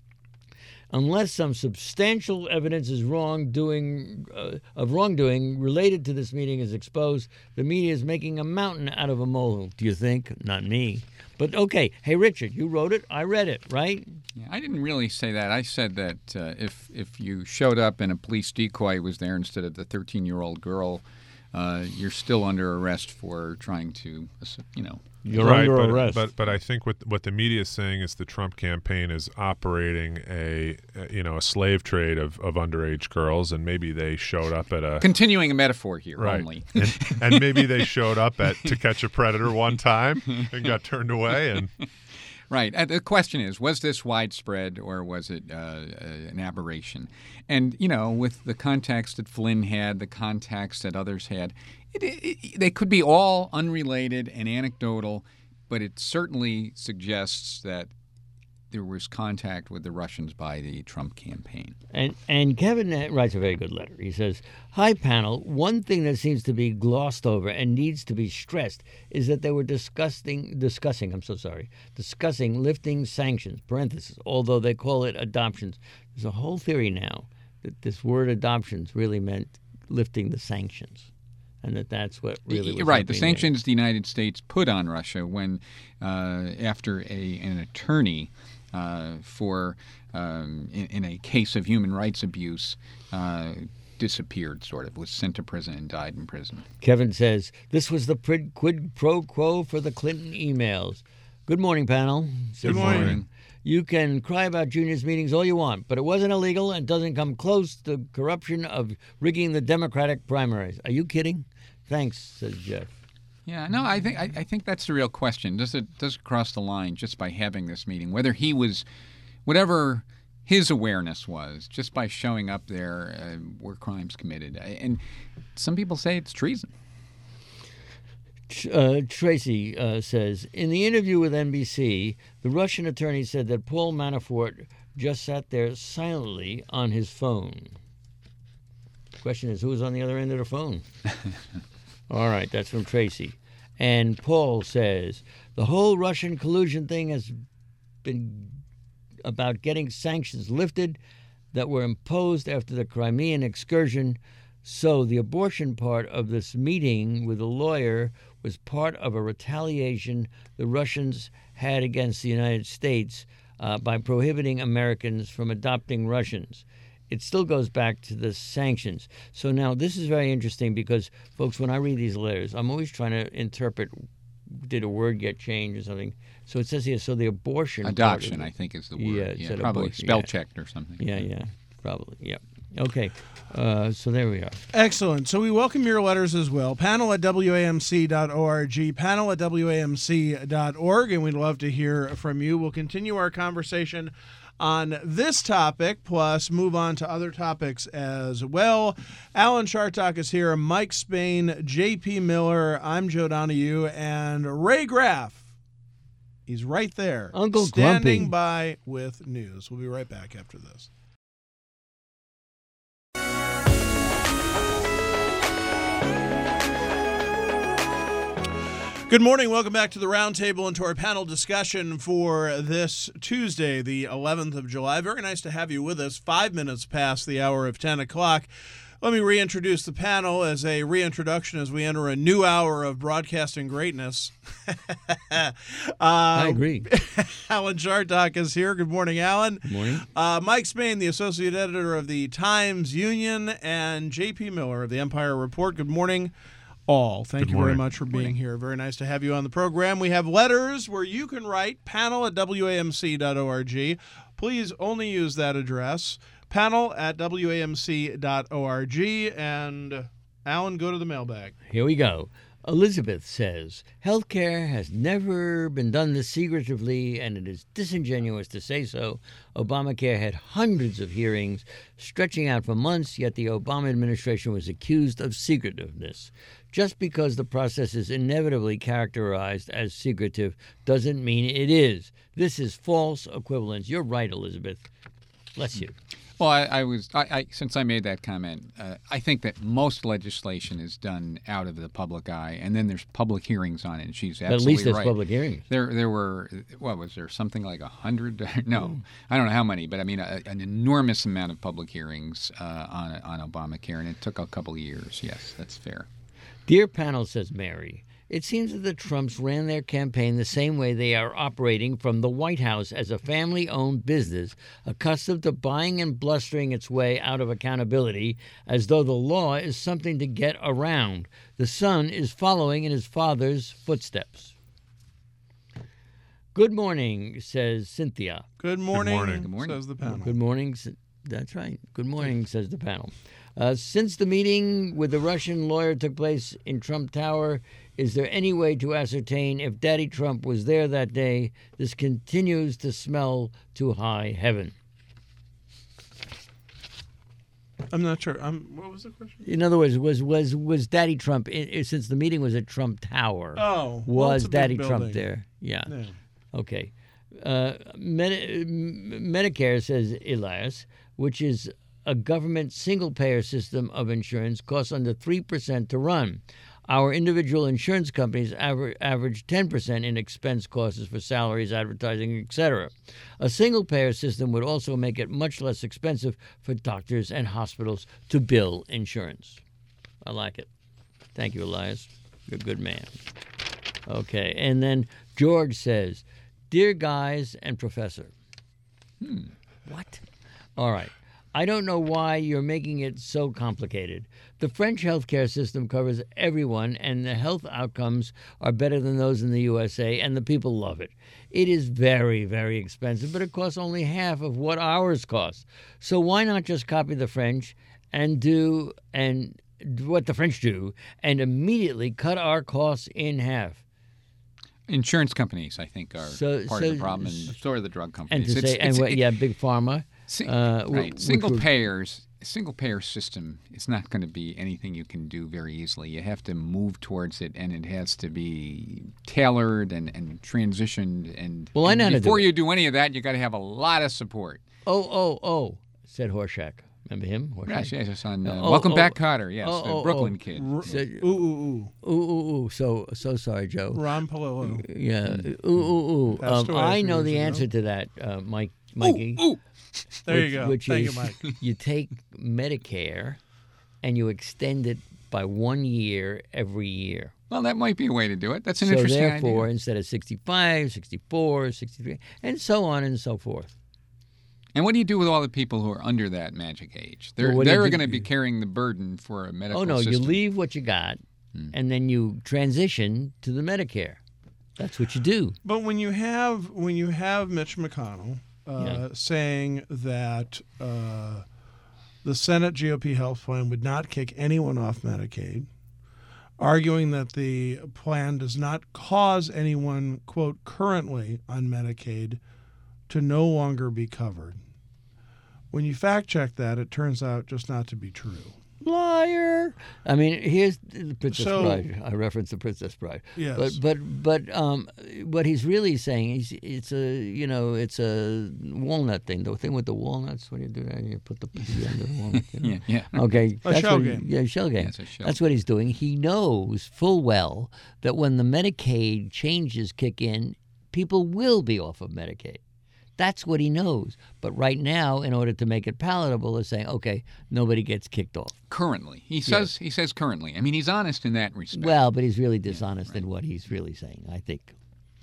Unless some substantial evidence is wrongdoing, uh, of wrongdoing related to this meeting is exposed, the media is making a mountain out of a molehill. Do you think? Not me. But okay, hey Richard, you wrote it. I read it, right? Yeah, I didn't really say that. I said that uh, if if you showed up and a police decoy was there instead of the thirteen-year-old girl, uh, you're still under arrest for trying to, you know. You're right, under but, arrest. But but I think what what the media is saying is the Trump campaign is operating a, a you know a slave trade of, of underage girls, and maybe they showed up at a Continuing a metaphor here right, only. and, and maybe they showed up at To Catch a Predator one time and got turned away. And right. And the question is, was this widespread or was it uh, an aberration? And you know, with the contacts that Flynn had, the contacts that others had. It, it, they could be all unrelated and anecdotal, but it certainly suggests that there was contact with the Russians by the Trump campaign. And and Kevin writes a very good letter. He says, "Hi, panel. One thing that seems to be glossed over and needs to be stressed is that they were discussing, discussing, I'm so sorry, discussing lifting sanctions, parentheses, although they call it adoptions. There's a whole theory now that this word adoptions really meant lifting the sanctions. And that that's what really was right. The happening sanctions the United States put on Russia when, uh, after a an attorney uh, for um, in, in a case of human rights abuse uh, disappeared, sort of, was sent to prison and died in prison. there. Kevin says, this was the prid, quid pro quo for the Clinton emails. Good morning, panel. Good morning. You can cry about Junior's meetings all you want, but it wasn't illegal and doesn't come close to corruption of rigging the Democratic primaries. Are you kidding? Thanks, says Jeff. Yeah, no, I think I, I think that's the real question. Does it does it cross the line just by having this meeting? Whether he was, whatever his awareness was, just by showing up there, uh, were crimes committed? And some people say it's treason. Uh, Tracy uh, says, in the interview with N B C, the Russian attorney said that Paul Manafort just sat there silently on his phone. Question is, who's on the other end of the phone? All right, that's from Tracy. And Paul says, the whole Russian collusion thing has been about getting sanctions lifted that were imposed after the Crimean excursion. So the abortion part of this meeting with the lawyer was part of a retaliation the Russians had against the United States uh, by prohibiting Americans from adopting Russians. It still goes back to the sanctions. So now this is very interesting because, folks, when I read these letters, I'm always trying to interpret, did a word get changed or something? So it says here, so the abortion... Adoption, part of it, I think, is the word. Yeah, Yeah, said probably abortion, spell yeah. checked or something. Yeah, yeah, probably, yeah. Okay, uh, so there we are. Excellent. So we welcome your letters as well. Panel at W A M C dot org, panel at W A M C dot org, and we'd love to hear from you. We'll continue our conversation on this topic, plus move on to other topics as well. Alan Chartock is here, Mike Spain, J P Miller, I'm Joe Donahue, and Ray Graff. He's right there, Uncle standing Grumpy. by with news. We'll be right back after this. Good morning. Welcome back to the Roundtable and to our panel discussion for this Tuesday, the eleventh of July. Very nice to have you with us. Five minutes past the hour of ten o'clock. Let me reintroduce the panel as a reintroduction as we enter a new hour of broadcasting greatness. uh, I agree. Alan Chartock is here. Good morning, Alan. Good morning. Uh, Mike Spain, the associate editor of the Times-Union, and J P Miller of the Empire Report. Good morning, all. Thank Good you very morning. much for being here. Very nice to have you on the program. We have letters where you can write, panel at W A M C dot org. Please only use that address, panel at W A M C dot org. And, Alan, go to the mailbag. Here we go. Elizabeth says, healthcare has never been done this secretively, and it is disingenuous to say so. Obamacare had hundreds of hearings stretching out for months, yet the Obama administration was accused of secretiveness. Just because the process is inevitably characterized as secretive doesn't mean it is. This is false equivalence. You're right, Elizabeth. Bless you. Well, I, I was I, I since I made that comment, uh, I think that most legislation is done out of the public eye, and then there's public hearings on it. And she's absolutely At least there's right. public hearings. There, there were what was there something like a hundred? No, I don't know how many, but I mean a, an enormous amount of public hearings uh, on on Obamacare, and it took a couple of years. Yes, that's fair. Dear panel, says Mary, it seems that the Trumps ran their campaign the same way they are operating from the White House, as a family-owned business accustomed to buying and blustering its way out of accountability, as though the law is something to get around. The son is following in his father's footsteps. Good morning, says Cynthia. Good morning, morning. Good morning. says the panel. Good morning. s- That's right. Good morning, says the panel. Uh, since the meeting with the Russian lawyer took place in Trump Tower, is there any way to ascertain if Daddy Trump was there that day? This continues to smell to high heaven. I'm not sure. I'm, what was the question? In other words, was was was Daddy Trump, i- i- since the meeting was at Trump Tower, Oh, well, was it's a big Daddy Trump building. there? Yeah. Yeah. Okay. Uh, Medi- M- Medicare, says Elias, which is a government single-payer system of insurance, costs under three percent to run. Our individual insurance companies aver- average ten percent in expense costs for salaries, advertising, et cetera. A single-payer system would also make it much less expensive for doctors and hospitals to bill insurance. I like it. Thank you, Elias. You're a good man. Okay, and then George says, Dear guys and professor. Hmm. What? All right. I don't know why you're making it so complicated. The French healthcare system covers everyone, and the health outcomes are better than those in the U S A, and the people love it. It is very, very expensive, but it costs only half of what ours costs. So why not just copy the French and do and do what the French do and immediately cut our costs in half? Insurance companies, I think, are So- part so- of the problem, and so are the drug And companies. to It's- say, and it's- what, it- yeah, big pharma. Si- Uh, w- right. which Single would- payers, single payer system is not going to be anything you can do very easily. You have to move towards it, and it has to be tailored and, and transitioned. And, Well, I and know how to do before it. you do any of that, you got to have a lot of support. Oh, oh, oh, said Horshack. Remember him? Horshack? Yes, yes, yes, on uh, Oh, Welcome oh, Back, Kotter. Yes, oh, the oh, Brooklyn oh. kid. R- Said- ooh, ooh, Ooh, ooh, ooh. So, so sorry, Joe. ooh. Ron Palillo. Yeah. Ooh, ooh, ooh. Passed Um, away a I few know years the ago. answer to that, uh, Mike, Mikey. Ooh, ooh. There which, you go. Which Thank is, you, Mike. you take Medicare and you extend it by one year every year. Well, that might be a way to do it. That's an so interesting therefore, idea. instead of sixty-five, sixty-four, sixty-three, and so on and so forth. And what do you do with all the people who are under that magic age? They're Well, what do you they're do? going to be carrying the burden for a medical Oh, no, system. you leave what you got, and then you transition to the Medicare. That's what you do. But when you have when you have Mitch McConnell uh, Yeah. saying that uh, the Senate G O P health plan would not kick anyone off Medicaid, arguing that the plan does not cause anyone, quote, currently on Medicaid to no longer be covered. When you fact check that, it turns out just not to be true. Liar. I mean, here's the Princess So- Bride. I referenced the Princess Bride. Yes. But but but um, what he's really saying is it's a you know it's a walnut thing. The thing with the walnuts when you do that, you put the pussy under the walnut. You know? Yeah, yeah. Okay. A that's shell what he- game. Yeah, shell game. Yes, a shell That's what he's doing. He knows full well that when the Medicaid changes kick in, people will be off of Medicaid. That's what he knows. But right now, in order to make it palatable, is saying, okay, nobody gets kicked off. Currently, he says he says currently. I mean, he's honest in that respect. Well, but he's really dishonest in what he's really saying, I think.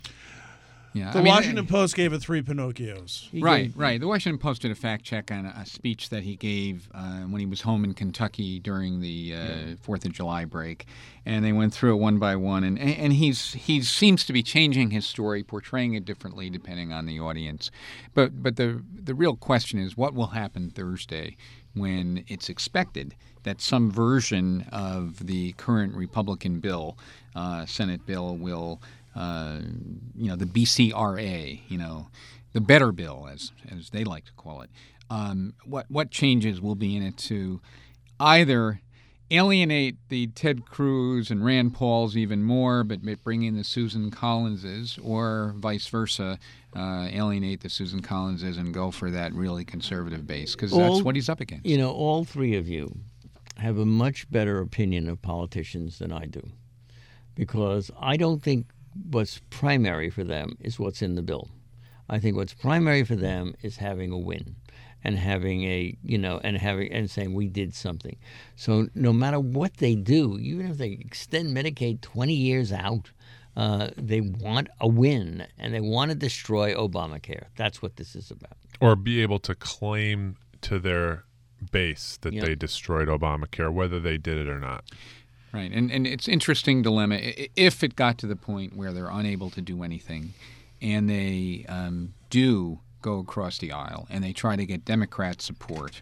yeah, The I mean, Washington uh, Post gave it three Pinocchios. He Right, gave- right. The Washington Post did a fact check on a, a speech that he gave uh, when he was home in Kentucky during the uh, Fourth of July break, and they went through it one by one. And and he's he seems to be changing his story, portraying it differently depending on the audience. But but the the real question is what will happen Thursday when it's expected that some version of the current Republican bill, uh, Senate bill, will. Uh, you know, the B C R A, you know, the better bill, as as they like to call it. Um, what what changes will be in it to either alienate the Ted Cruz and Rand Pauls even more, but bring in the Susan Collinses, or vice versa, uh, alienate the Susan Collinses and go for that really conservative base, because that's All- what he's up against. You know, all three of you have a much better opinion of politicians than I do, because I don't think what's primary for them is what's in the bill. I think what's primary for them is having a win, and having a you know and having and saying we did something. So no matter what they do, even if they extend Medicaid twenty years out, uh, they want a win, and they want to destroy Obamacare. That's what this is about. Or be able to claim to their base that Yep. they destroyed Obamacare, whether they did it or not. Right, and and it's an interesting dilemma. I- If it got to the point where they're unable to do anything, and they um, do go across the aisle and they try to get Democrat support,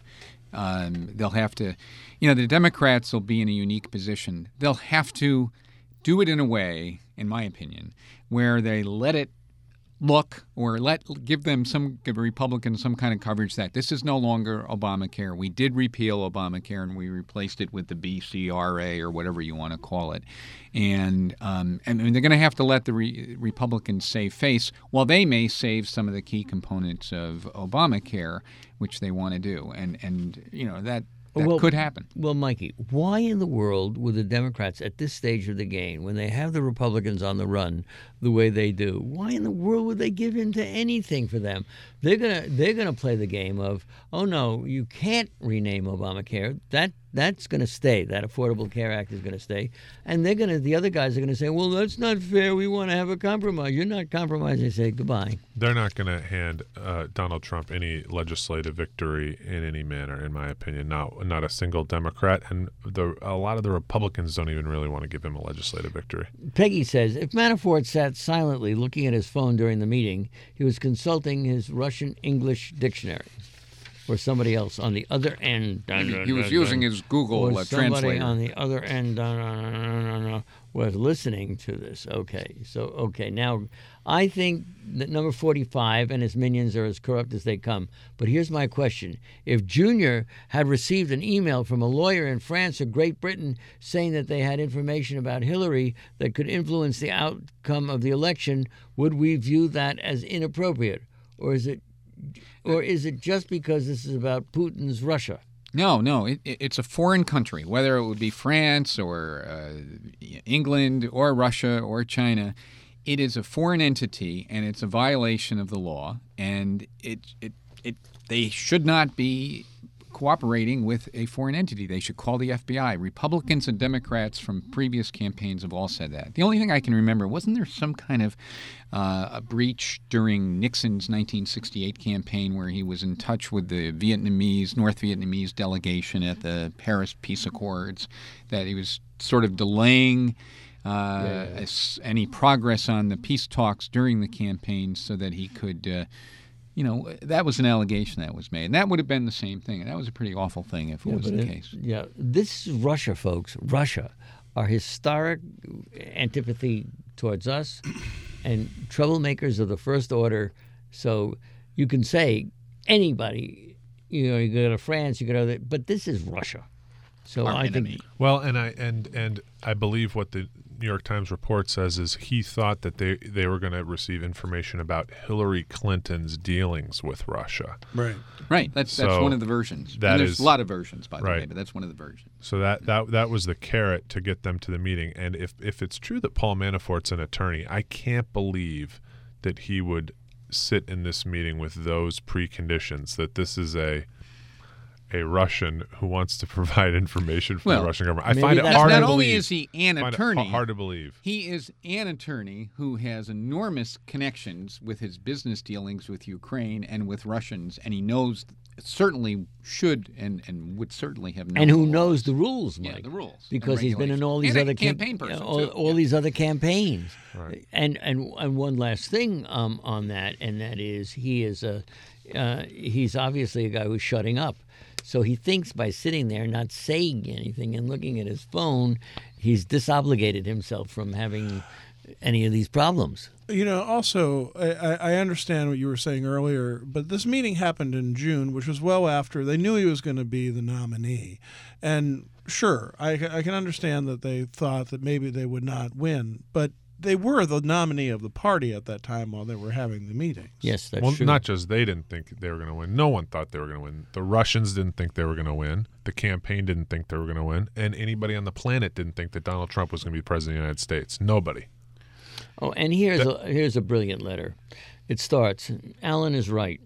um, they'll have to, you know, the Democrats will be in a unique position. They'll have to do it in a way, in my opinion, where they let it look, or let give them some give Republicans some kind of coverage that this is no longer Obamacare. We did repeal Obamacare and we replaced it with the B C R A or whatever you want to call it, and um, and, and they're going to have to let the re- Republicans save face, while they may save some of the key components of Obamacare, which they want to do, and and you know that. That Well- could happen. Well, Mikey, why in the world would the Democrats at this stage of the game, when they have the Republicans on the run the way they do, why in the world would they give in to anything for them? They're gonna they're gonna play the game of, oh no, you can't rename Obamacare. That that's gonna stay. That Affordable Care Act is gonna stay, and they're gonna the other guys are gonna say, well, that's not fair. We want to have a compromise. You're not compromising. They say goodbye. They're not going to hand uh, Donald Trump any legislative victory in any manner, in my opinion. Not not a single Democrat, and the, a lot of the Republicans don't even really want to give him a legislative victory. Peggy says, if Manafort sat silently looking at his phone during the meeting, he was consulting his Russian English dictionary. Or somebody else on the other end. Dun, dun, He was dun, using dun, his Google or uh, somebody translator. on the other end dun, dun, dun, dun, dun, dun, was listening to this. Okay, so, okay, now I think that number forty-five and his minions are as corrupt as they come. But here's my question. If Junior had received an email from a lawyer in France or Great Britain saying that they had information about Hillary that could influence the outcome of the election, would we view that as inappropriate? Or is it Or is it just because this is about Putin's Russia? No, no, it, it, it's a foreign country, whether it would be France or uh, England or Russia or China. It is a foreign entity, and it's a violation of the law, and it, it, it, they should not be cooperating with a foreign entity. They should call the F B I. Republicans and Democrats from previous campaigns have all said that. The only thing I can remember, wasn't there some kind of uh, a breach during Nixon's nineteen sixty-eight campaign where he was in touch with the Vietnamese, North Vietnamese delegation at the Paris Peace Accords, that he was sort of delaying uh, as- any progress on the peace talks during the campaign so that he could uh, you know, that was an allegation that was made. And that would have been the same thing. And that was a pretty awful thing if it was the it- case. Yeah, this is Russia, folks. Russia, our historic antipathy towards us and troublemakers of the first order. So you can say anybody, you know, you go to France, you go to other, but this is Russia. So Our I enemy. think Well, and I and and I believe what the New York Times report says is he thought that they they were going to receive information about Hillary Clinton's dealings with Russia. Right. Right. That's that's So one of the versions. that and there's is- a lot of versions, by the way, right. but that's one of the versions. So that, that that was the carrot to get them to the meeting. And if if it's true that Paul Manafort's an attorney, I can't believe that he would sit in this meeting with those preconditions, that this is a a Russian who wants to provide information for Well, the Russian government. I maybe find it that's- hard Not to only believe. is he an Find it attorney, hard to believe. he is an attorney who has enormous connections with his business dealings with Ukraine and with Russians, and he knows certainly should and, and would certainly have known and who the knows laws. the rules, Yeah, Mike? the rules and because he's been in all these regulations. other And a cam- campaign person, all, too. all Yeah. these other campaigns. Right. And and and one last thing um, on that, and that is he is a uh, he's obviously a guy who's shutting up. So he thinks by sitting there, not saying anything, and looking at his phone, he's disobligated himself from having any of these problems. You know, also, I, I understand what you were saying earlier, but this meeting happened in June, which was well after they knew he was going to be the nominee. And sure, I, I can understand that they thought that maybe they would not win, but they were the nominee of the party at that time while they were having the meetings. Yes, that's well, true. not just they didn't think they were going to win. No one thought they were going to win. The Russians didn't think they were going to win. The campaign didn't think they were going to win. And anybody on the planet didn't think that Donald Trump was going to be president of the United States. Nobody. Oh, and here's a, here's a brilliant letter. It starts, Alan is right.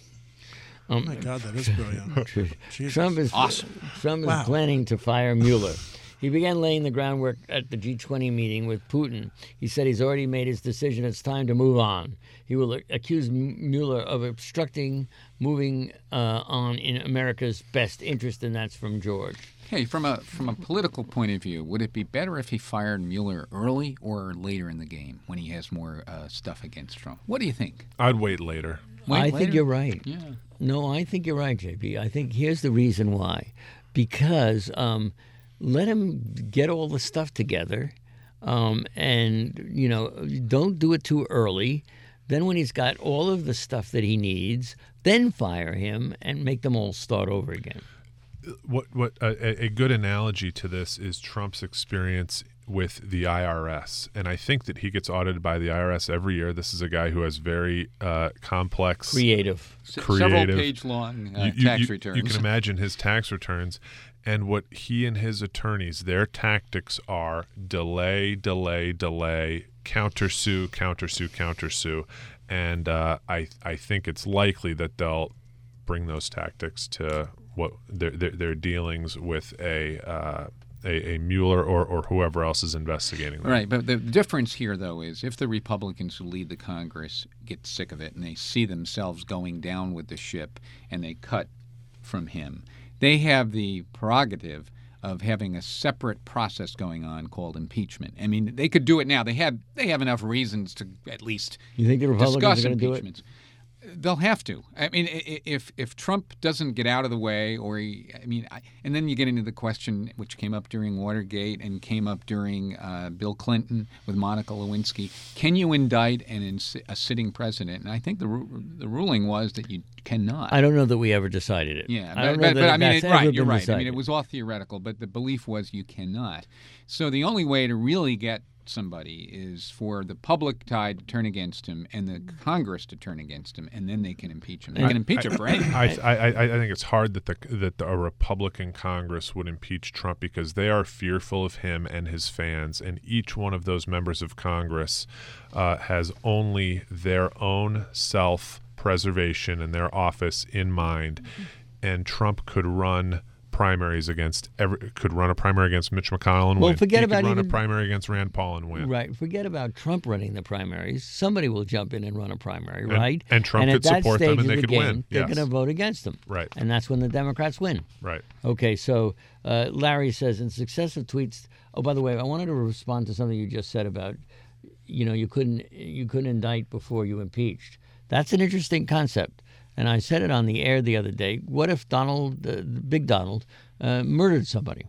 Um, oh, my God, that is brilliant. Trump is, awesome. Trump is Wow. planning to fire Mueller. He began laying the groundwork at the G twenty meeting with Putin. He said he's already made his decision. It's time to move on. He will accuse Mueller of obstructing moving uh, on in America's best interest, and that's from George. Hey, from a from a political point of view, would it be better if he fired Mueller early or later in the game when he has more uh, stuff against Trump? What do you think? I'd wait later. Wait I later? think you're right. Yeah. No, I think you're right, J B. I think here's the reason why. Because um, let him get all the stuff together, um, and, you know, don't do it too early. Then when he's got all of the stuff that he needs, then fire him and make them all start over again. What what a, a good analogy to this is Trump's experience with the I R S, and I think that he gets audited by the I R S every year. This is a guy who has very uh, complex, Creative. S- creative, Several page long uh, you, you- tax you- returns. You can imagine his tax returns, and what he and his attorneys, their tactics are delay, delay, delay, countersue, countersue, countersue, and uh, I I think it's likely that they'll bring those tactics to what their their, their dealings with a, uh, a a Mueller or or whoever else is investigating them. Right, but the difference here, though, is if the Republicans who lead the Congress get sick of it and they see themselves going down with the ship and they cut from him, they have the prerogative of having a separate process going on called impeachment. I mean, they could do it now. They have they have enough reasons to at least You think the Republicans discuss are going to do it? impeachments. They'll have to. I mean, i- if if Trump doesn't get out of the way, or he, I mean, I, and then you get into the question which came up during Watergate and came up during uh, Bill Clinton with Monica Lewinsky: can you indict an ins- a sitting president? And I think the ru- the ruling was that you cannot. I don't know that we ever decided it. Yeah, I but, don't know but, that but I mean, that's it, ever right, you're been right. I decided. mean, it was all theoretical, but the belief was you cannot. So the only way to really get somebody is for the public tide to turn against him and the Congress to turn against him, and then they can impeach him. They can impeach him for anything. I, I, I, I think it's hard that the that the, a Republican Congress would impeach Trump because they are fearful of him and his fans, and each one of those members of Congress uh, has only their own self-preservation and their office in mind, and Trump could run primaries against every could run a primary against Mitch McConnell and Well, win. forget he about could run even- a primary against Rand Paul and win. Right. Forget about Trump running the primaries. Somebody will jump in and run a primary, And- right? and Trump and could at that support them stage and of they the could game, win. They're Yes. going to vote against them. Right. And that's when the Democrats win. Right. Okay, so uh, Larry says in successive tweets. Oh, by the way, I wanted to respond to something you just said about, you know, you couldn't you couldn't indict before you impeached. That's an interesting concept, and I said it on the air the other day. What if Donald, uh, Big Donald, uh, murdered somebody?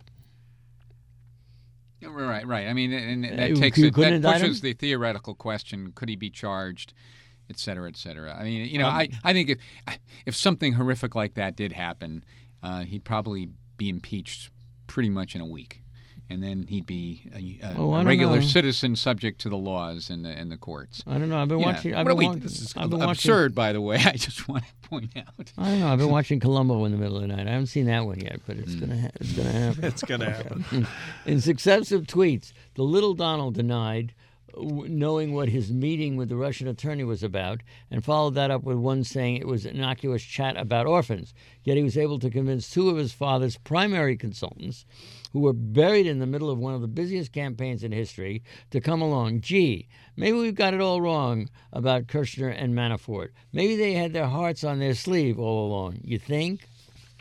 Right, right. I mean, and Uh, that takes you it, couldn't that indict pushes him? the theoretical question: could he be charged, et cetera, et cetera. I mean, you know, I, I think if if something horrific like that did happen, uh, he'd probably be impeached pretty much in a week, and then he'd be a, a, Oh, I a don't regular know. citizen subject to the laws and the and the courts. I don't know. I've been Yeah. watching. I've What are been, we- watching, this is I've been absurd, by the way. I just want to point out. Watching, I don't know. I've been watching Columbo in the middle of the night. I haven't seen that one yet, but it's gonna ha- it's gonna happen. It's going to happen. In successive tweets, the little Donald denied w- knowing what his meeting with the Russian attorney was about and followed that up with one saying it was an innocuous chat about orphans. Yet he was able to convince two of his father's primary consultants, who were buried in the middle of one of the busiest campaigns in history, to come along. Gee, maybe we've got it all wrong about Kirshner and Manafort. Maybe they had their hearts on their sleeve all along. You think?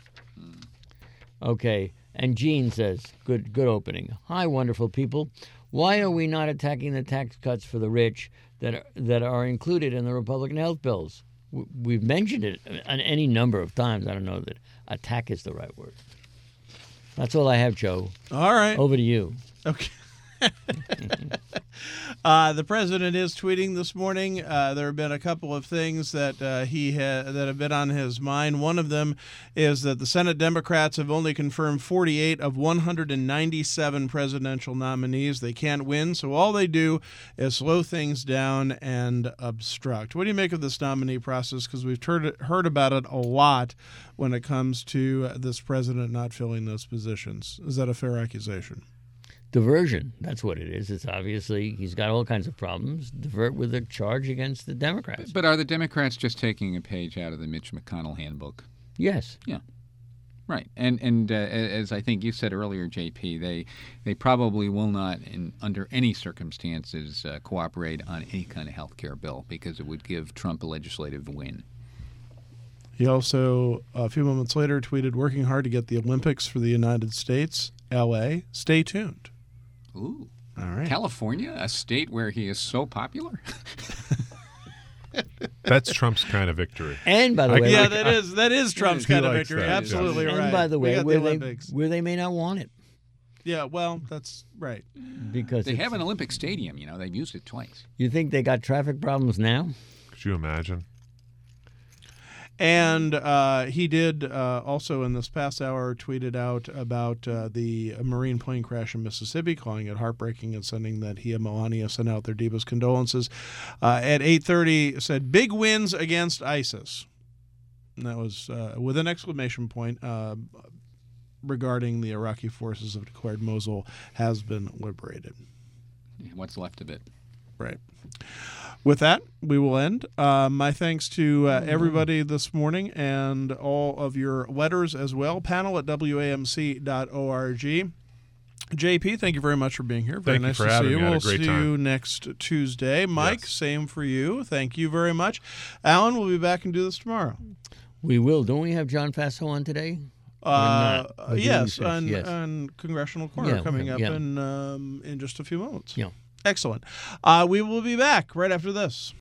Okay. And Gene says, good good opening. Hi, wonderful people. Why are we not attacking the tax cuts for the rich that are, that are included in the Republican health bills? W- We've mentioned it an- any number of times. I don't know that attack is the right word. That's all I have, Joe. All right. Over to you. Okay. Uh, the president is tweeting this morning. Uh, there have been a couple of things that uh, he ha- that have been on his mind. One of them is that the Senate Democrats have only confirmed forty-eight of one hundred ninety-seven presidential nominees. They can't win, so all they do is slow things down and obstruct. What do you make of this nominee process? Because we've heard heard about it a lot when it comes to this president not filling those positions. Is that a fair accusation? Diversion. That's what it is. It's obviously he's got all kinds of problems. Divert with a charge against the Democrats. But are the Democrats just taking a page out of the Mitch McConnell handbook? Yes. Yeah. Right. And and uh, as I think you said earlier, J P, they they probably will not, in under any circumstances, uh, cooperate on any kind of health care bill because it would give Trump a legislative win. He also, a few moments later, tweeted, working hard to get the Olympics for the United States, L A. Stay tuned. Ooh. All right. California, a state where he is so popular? That's Trump's kind of victory. And by the I- way, Yeah, like- that is that is Trump's He kind of likes victory. that, yeah. Absolutely and right. by the We way, got where the they Olympics. where they may not want it Yeah, well, that's right. because They it's- have an Olympic stadium, you know. They've used it twice. You think they got traffic problems now? Could you imagine? And uh, he did uh, also in this past hour tweeted out about uh, the Marine plane crash in Mississippi, calling it heartbreaking and sending that he and Melania sent out their deepest condolences. Uh, at eight thirty, said big wins against ISIS. And that was uh, with an exclamation point uh, regarding the Iraqi forces have declared Mosul has been liberated. What's left of it? Right. With that, we will end. Uh, my thanks to uh, everybody this morning and all of your letters as well. Panel at W A M C dot org. J P, thank you very much for being here. Very Thank you nice for to having see you. me. I had a We'll great see time. you next Tuesday. Mike, Yes. same for you. Thank you very much. Alan, we'll be back and do this tomorrow. We will. Don't we have John Faso on today? Uh, not? Or do yes, we- on, yes. on Congressional Corner Yeah, coming up yeah. in um, in just a few moments. Yeah. Excellent. Uh, we will be back right after this.